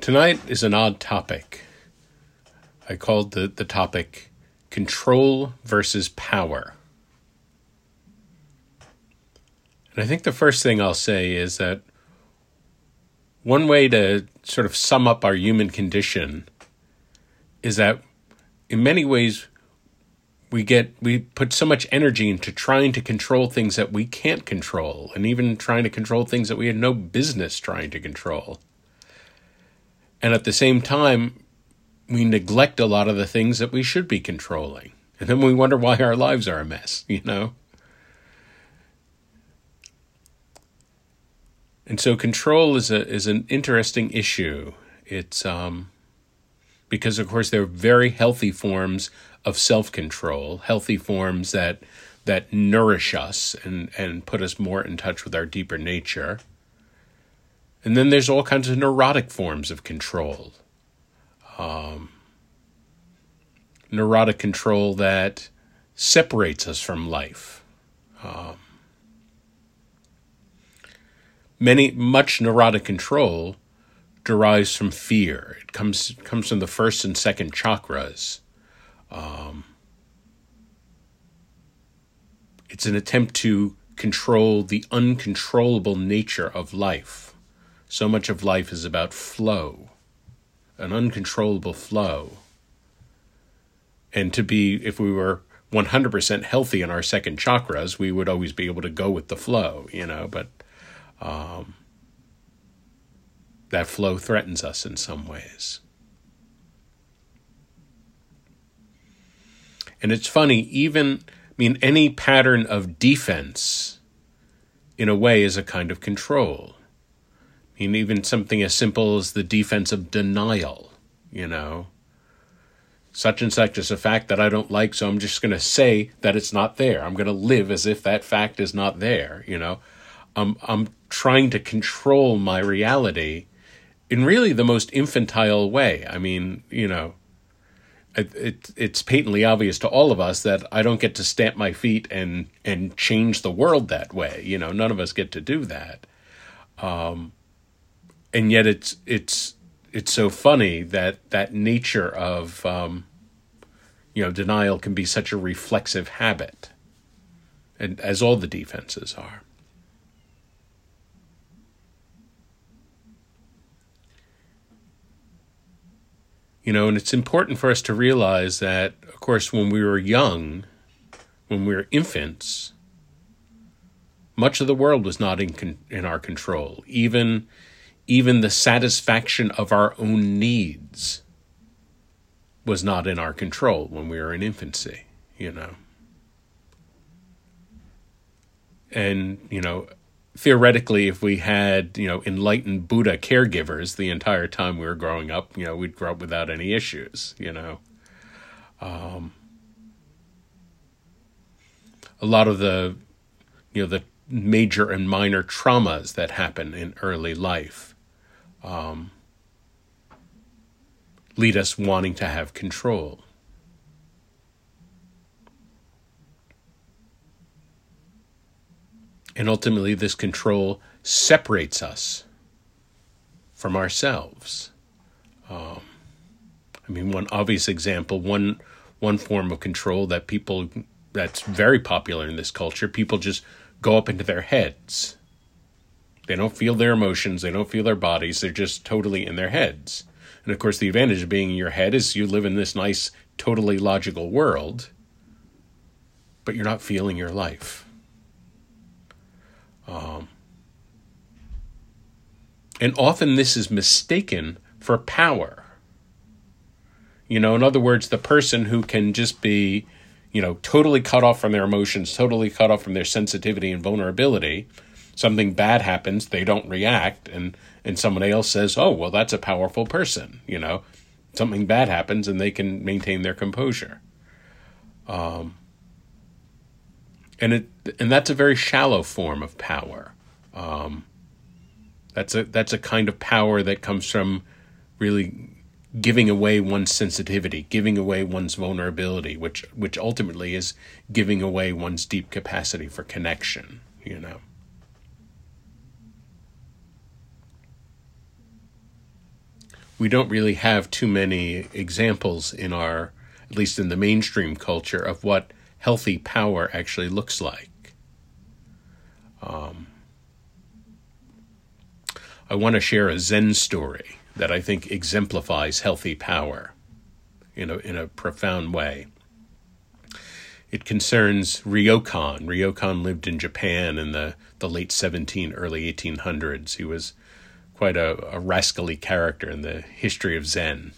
Tonight is an odd topic. I called the topic Control versus Power. And I think the first thing I'll say is that one way to sort of sum up our human condition is that in many ways we put so much energy into trying to control things that we can't control, and even trying to control things that we had no business trying to control. And at the same time, we neglect a lot of the things that we should be controlling. And then we wonder why our lives are a mess, you know? And so control is an interesting issue. It's because, of course, there are very healthy forms of self-control, healthy forms that nourish us and put us more in touch with our deeper nature. And then there's all kinds of neurotic forms of control. Neurotic control that separates us from life. Much neurotic control derives from fear. It comes from the first and second chakras. It's an attempt to control the uncontrollable nature of life. So much of life is about flow, an uncontrollable flow. And if we were 100% healthy in our second chakras, we would always be able to go with the flow, you know, but that flow threatens us in some ways. And it's funny, any pattern of defense, in a way, is a kind of control. Even something as simple as the defense of denial, you know. Such and such is a fact that I don't like, so I'm just going to say that it's not there. I'm going to live as if that fact is not there, you know. I'm trying to control my reality in really the most infantile way. I mean, you know, it's patently obvious to all of us that I don't get to stamp my feet and change the world that way. You know, none of us get to do that. And yet it's so funny that nature of, denial can be such a reflexive habit, and as all the defenses are. You know, and it's important for us to realize that, of course, when we were young, when we were infants, much of the world was not in our control. Even the satisfaction of our own needs was not in our control when we were in infancy, you know. And, you know, theoretically, if we had, you know, enlightened Buddha caregivers the entire time we were growing up, you know, we'd grow up without any issues, you know. A lot of the major and minor traumas that happen in early life lead us wanting to have control. And ultimately, this control separates us from ourselves. One obvious example, one form of control that's very popular in this culture, people just go up into their heads. They don't feel their emotions, they don't feel their bodies, they're just totally in their heads. And of course, the advantage of being in your head is you live in this nice, totally logical world, but you're not feeling your life. And often this is mistaken for power. You know, in other words, the person who can just be, you know, totally cut off from their emotions, totally cut off from their sensitivity and vulnerability. Something bad happens, they don't react, and someone else says, oh, well, that's a powerful person, you know. Something bad happens and they can maintain their composure. And that's a very shallow form of power. That's a kind of power that comes from really giving away one's sensitivity, giving away one's vulnerability, which ultimately is giving away one's deep capacity for connection, you know. we don't really have too many examples in our, at least in the mainstream culture, of what healthy power actually looks like. I want to share a Zen story that I think exemplifies healthy power in a profound way. It concerns Ryokan. Ryokan lived in Japan in the late early 1800s. He was quite a rascally character in the history of Zen.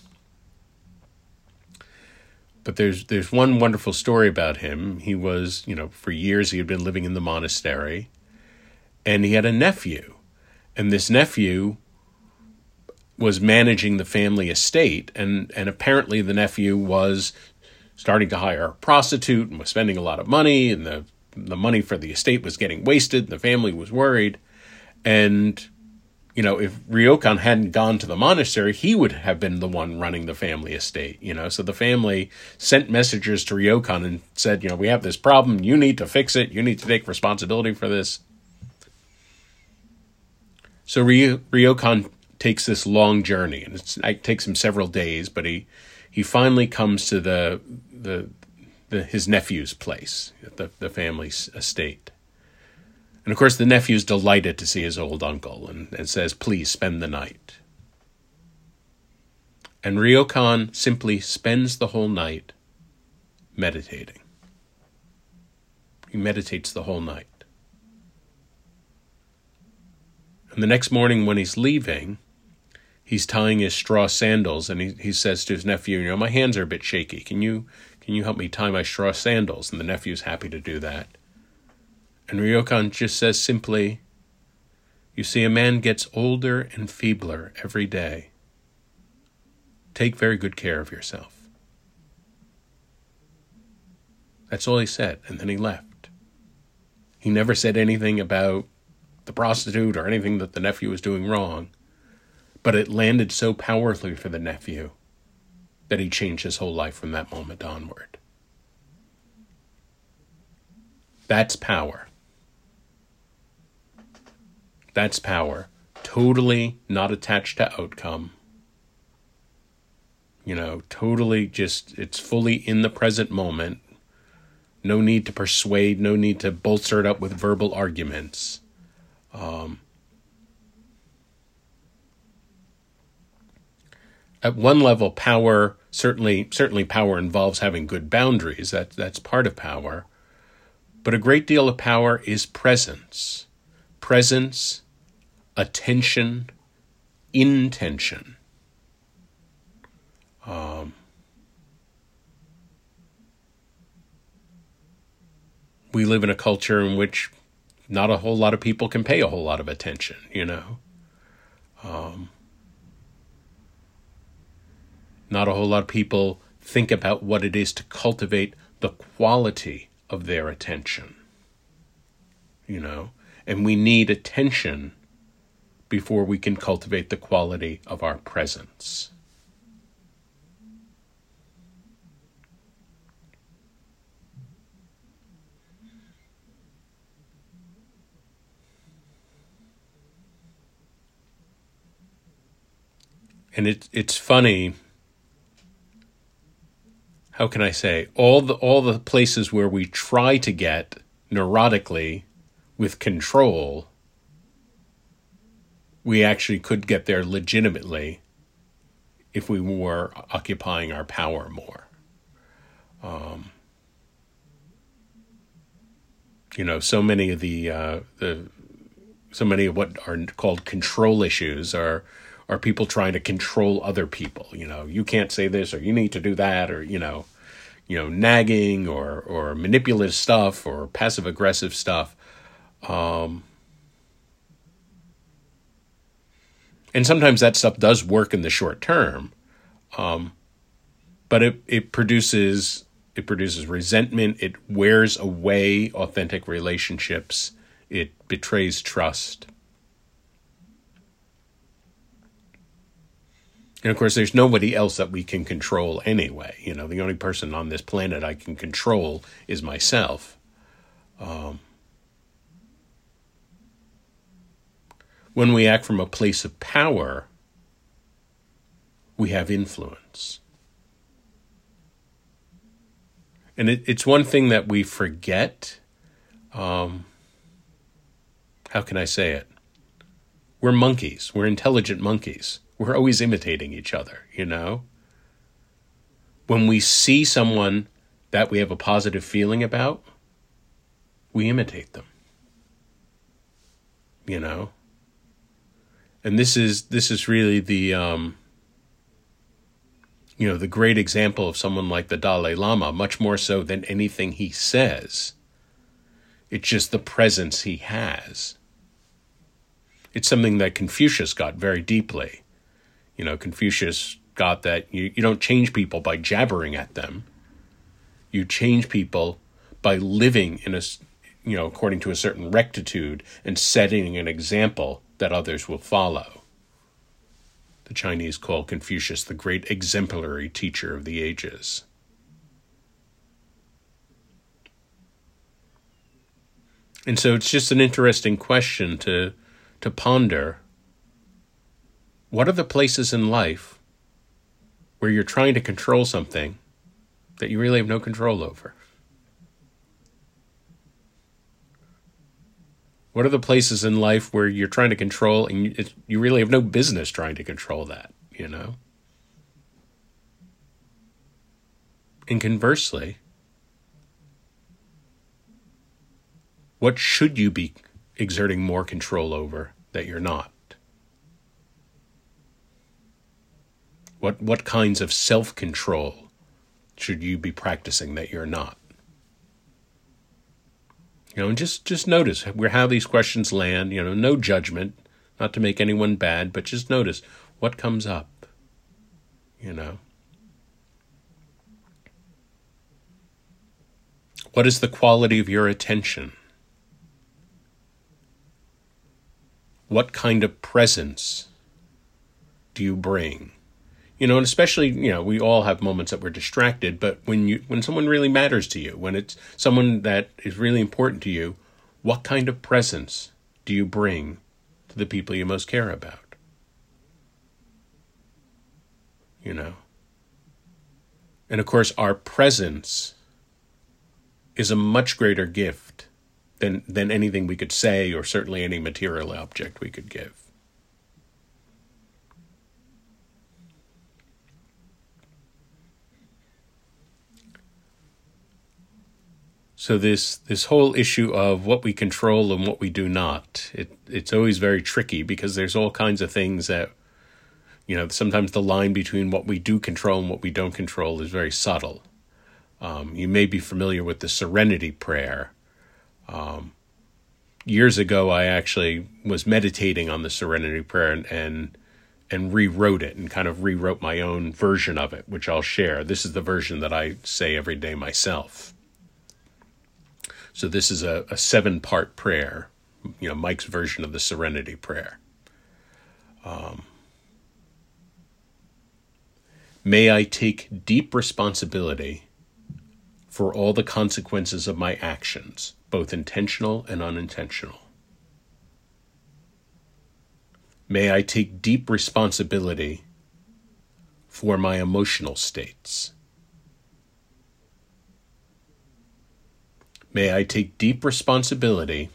But there's one wonderful story about him. He was, for years he had been living in the monastery, and he had a nephew. And this nephew was managing the family estate, and apparently the nephew was starting to hire a prostitute and was spending a lot of money, and the money for the estate was getting wasted, and the family was worried. And, if Ryokan hadn't gone to the monastery, he would have been the one running the family estate, So the family sent messengers to Ryokan and said, we have this problem, you need to fix it, you need to take responsibility for this. So Ryokan takes this long journey, and it takes him several days, but he finally comes to his nephew's place, the family's estate. And of course the nephew's delighted to see his old uncle and says, please spend the night. And Ryokan simply spends the whole night meditating. He meditates the whole night. And the next morning when he's leaving, he's tying his straw sandals, and he says to his nephew, my hands are a bit shaky. Can you help me tie my straw sandals? And the nephew's happy to do that. And Ryokan just says simply, you see, a man gets older and feebler every day. Take very good care of yourself. That's all he said, and then he left. He never said anything about the prostitute or anything that the nephew was doing wrong, but it landed so powerfully for the nephew that he changed his whole life from that moment onward. That's power. That's power. Totally not attached to outcome. Totally just, it's fully in the present moment. No need to persuade, no need to bolster it up with verbal arguments. At one level, power, certainly power involves having good boundaries. That's part of power. But a great deal of power is presence. Presence, attention, intention. We live in a culture in which not a whole lot of people can pay a whole lot of attention, Not a whole lot of people think about what it is to cultivate the quality of their attention, And we need attention before we can cultivate the quality of our presence. And it's funny. How can I say, all the places where we try to get neurotically with control, we actually could get there legitimately if we were occupying our power more. So many of what are called control issues are people trying to control other people. You can't say this, or you need to do that, or, nagging or manipulative stuff or passive aggressive stuff. And sometimes that stuff does work in the short term. But it produces resentment. It wears away authentic relationships. It betrays trust. And of course, there's nobody else that we can control anyway. The only person on this planet I can control is myself. When we act from a place of power, we have influence. And it's one thing that we forget. How can I say it? We're monkeys. We're intelligent monkeys. We're always imitating each other, you know? When we see someone that we have a positive feeling about, we imitate them, you know? And this is really the, the great example of someone like the Dalai Lama, much more so than anything he says. It's just the presence he has. It's something that Confucius got very deeply. You know, Confucius got that you don't change people by jabbering at them. You change people by living in according to a certain rectitude and setting an example that others will follow. The Chinese call Confucius the great exemplary teacher of the ages. And so it's just an interesting question to ponder. What are the places in life where you're trying to control something that you really have no control over? What are the places in life where you're trying to control and you really have no business trying to control that, you know? And conversely, what should you be exerting more control over that you're not? What kinds of self-control should you be practicing that you're not? You know, and just notice how these questions land. You know, no judgment, not to make anyone bad, but just notice what comes up, you know. What is the quality of your attention? What kind of presence do you bring? You know, and especially, you know, we all have moments that we're distracted, but when someone really matters to you, when it's someone that is really important to you, what kind of presence do you bring to the people you most care about? You know? And of course, our presence is a much greater gift than anything we could say, or certainly any material object we could give. So this whole issue of what we control and what we do not, it's always very tricky because there's all kinds of things that, you know, sometimes the line between what we do control and what we don't control is very subtle. You may be familiar with the Serenity Prayer. Years ago, I actually was meditating on the Serenity Prayer and rewrote it and kind of rewrote my own version of it, which I'll share. This is the version that I say every day myself. So this is a 7-part prayer, you know, Mike's version of the Serenity Prayer. May I take deep responsibility for all the consequences of my actions, both intentional and unintentional. May I take deep responsibility for my emotional states. May I take deep responsibility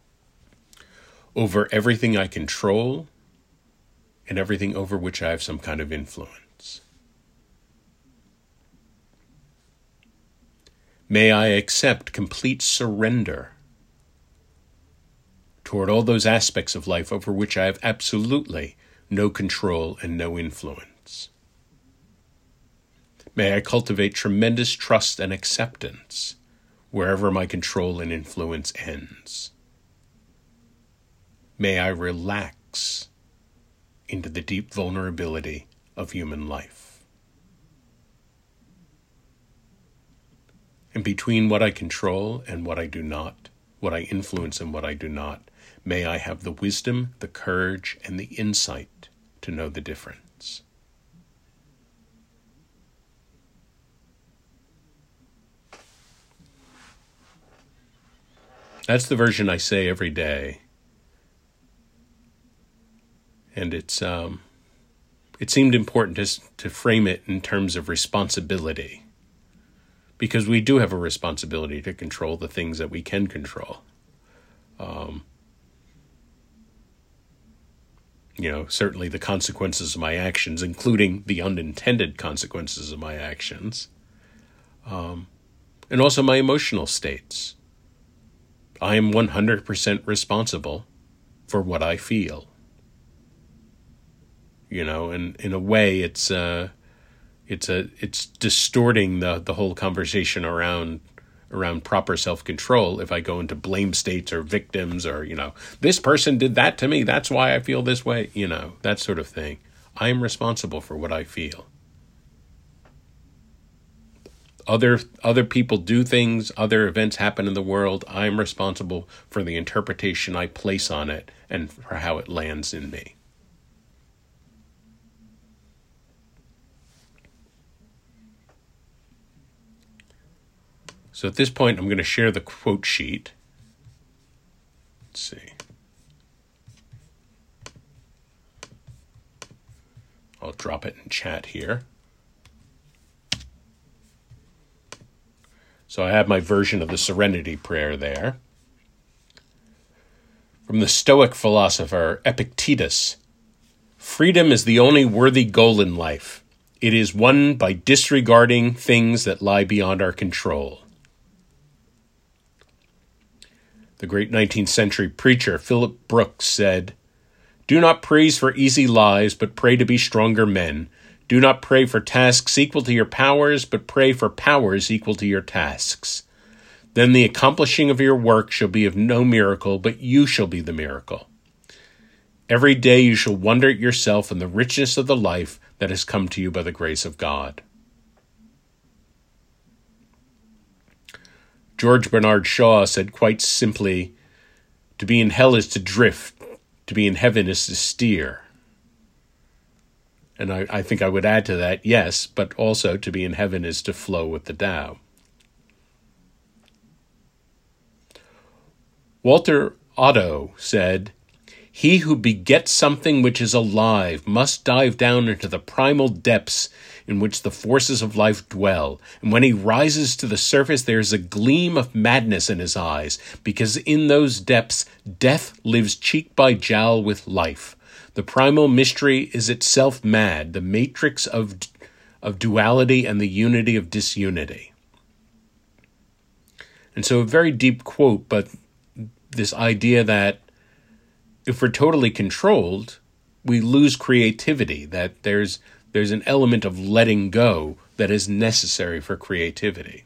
over everything I control and everything over which I have some kind of influence. May I accept complete surrender toward all those aspects of life over which I have absolutely no control and no influence. May I cultivate tremendous trust and acceptance wherever my control and influence ends. May I relax into the deep vulnerability of human life. And between what I control and what I do not, what I influence and what I do not, may I have the wisdom, the courage, and the insight to know the difference. That's the version I say every day. And it's it seemed important to frame it in terms of responsibility, because we do have a responsibility to control the things that we can control. Certainly the consequences of my actions, including the unintended consequences of my actions, and also my emotional states. I am 100% responsible for what I feel. And in a way, it's distorting the whole conversation around proper self-control if I go into blame states or victims or, this person did that to me, that's why I feel this way, that sort of thing. I am responsible for what I feel. Other people do things, other events happen in the world. I am responsible for the interpretation I place on it and for how it lands in me. So at this point, I'm going to share the quote sheet. Let's see. I'll drop it in chat here. So I have my version of the Serenity Prayer there. From the Stoic philosopher Epictetus, freedom is the only worthy goal in life. It is won by disregarding things that lie beyond our control. The great 19th century preacher Philip Brooks said, "Do not praise for easy lives, but pray to be stronger men. Do not pray for tasks equal to your powers, but pray for powers equal to your tasks. Then the accomplishing of your work shall be of no miracle, but you shall be the miracle. Every day you shall wonder at yourself and the richness of the life that has come to you by the grace of God." George Bernard Shaw said quite simply, "To be in hell is to drift, to be in heaven is to steer." And I think I would add to that, yes, but also to be in heaven is to flow with the Tao. Walter Otto said, "He who begets something which is alive must dive down into the primal depths in which the forces of life dwell, and when he rises to the surface there is a gleam of madness in his eyes, because in those depths death lives cheek by jowl with life. The primal mystery is itself mad, the matrix of duality and the unity of disunity." And so a very deep quote, but this idea that if we're totally controlled, we lose creativity, that there's an element of letting go that is necessary for creativity.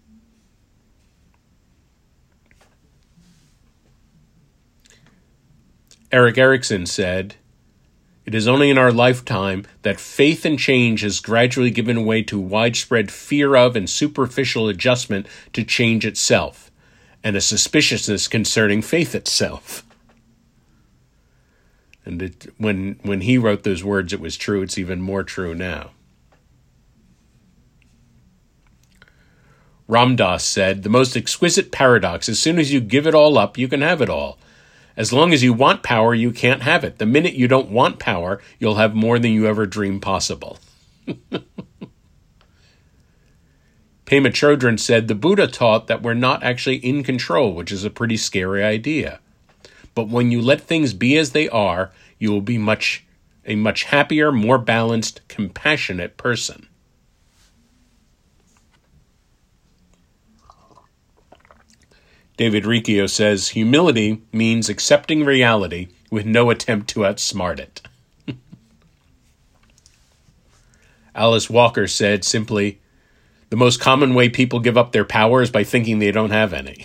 Erik Erikson said, "It is only in our lifetime that faith in change has gradually given way to widespread fear of and superficial adjustment to change itself, and a suspiciousness concerning faith itself." And when he wrote those words, it was true. It's even more true now. Ram Dass said, "The most exquisite paradox, as soon as you give it all up, you can have it all. As long as you want power, you can't have it. The minute you don't want power, you'll have more than you ever dreamed possible." Pema Chodron said, "The Buddha taught that we're not actually in control, which is a pretty scary idea. But when you let things be as they are, you will be a much happier, more balanced, compassionate person." David Riccio says, "Humility means accepting reality with no attempt to outsmart it." Alice Walker said simply, "The most common way people give up their power is by thinking they don't have any."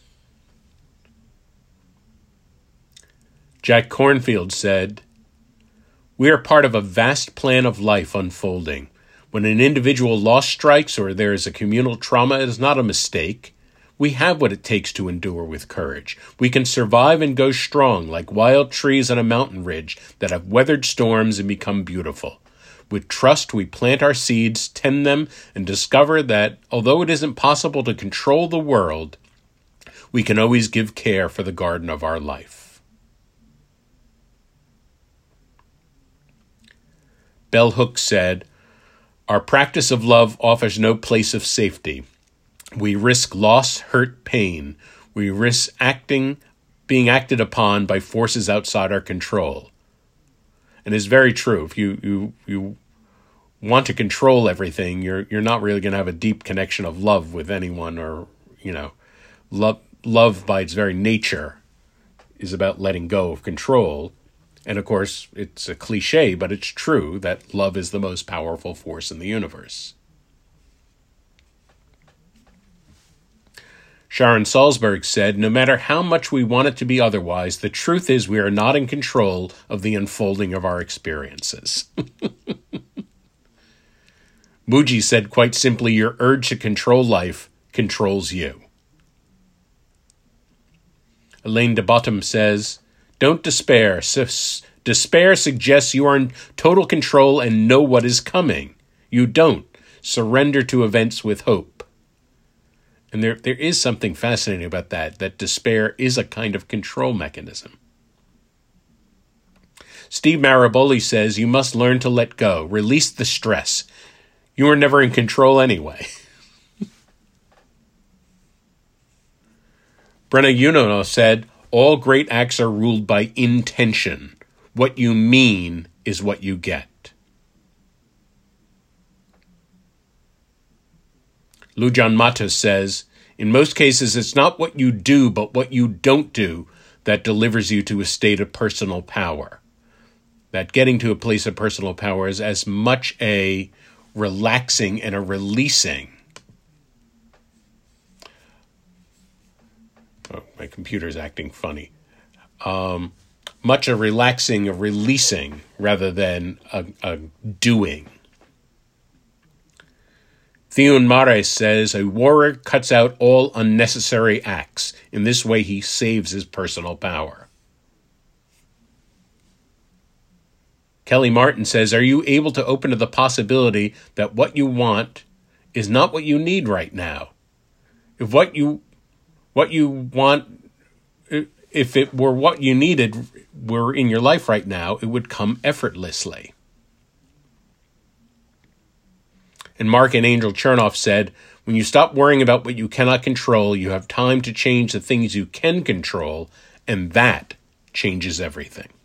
Jack Kornfield said, "We are part of a vast plan of life unfolding. When an individual loss strikes or there is a communal trauma, it is not a mistake. We have what it takes to endure with courage. We can survive and go strong like wild trees on a mountain ridge that have weathered storms and become beautiful. With trust, we plant our seeds, tend them, and discover that, although it isn't possible to control the world, we can always give care for the garden of our life." Bell Hooks said, "Our practice of love offers no place of safety. We risk loss, hurt, pain. We risk being acted upon by forces outside our control." And it's very true. If you want to control everything, you're not really going to have a deep connection of love with anyone, or love by its very nature is about letting go of control. And of course, it's a cliche, but it's true that love is the most powerful force in the universe. Sharon Salzberg said, "No matter how much we want it to be otherwise, the truth is we are not in control of the unfolding of our experiences." Muji said quite simply, "Your urge to control life controls you." Elaine de Bottom says, "Don't despair. Despair suggests you are in total control and know what is coming. You don't. Surrender to events with hope." And there is something fascinating about that despair is a kind of control mechanism. Steve Maraboli says, "You must learn to let go. Release the stress. You are never in control anyway." Brenna Yunono said, "All great acts are ruled by intention. What you mean is what you get." Lujan Matos says, "In most cases, it's not what you do, but what you don't do that delivers you to a state of personal power." That getting to a place of personal power is as much a relaxing and a releasing. Oh, my computer's acting funny. Much a relaxing, a releasing, rather than a doing. Theun Mares says, "A warrior cuts out all unnecessary acts. In this way, he saves his personal power." Kelly Martin says, "Are you able to open to the possibility that what you want is not what you need right now? If what you want, if it were what you needed were in your life right now, it would come effortlessly." And Mark and Angel Chernoff said, "When you stop worrying about what you cannot control, you have time to change the things you can control, and that changes everything."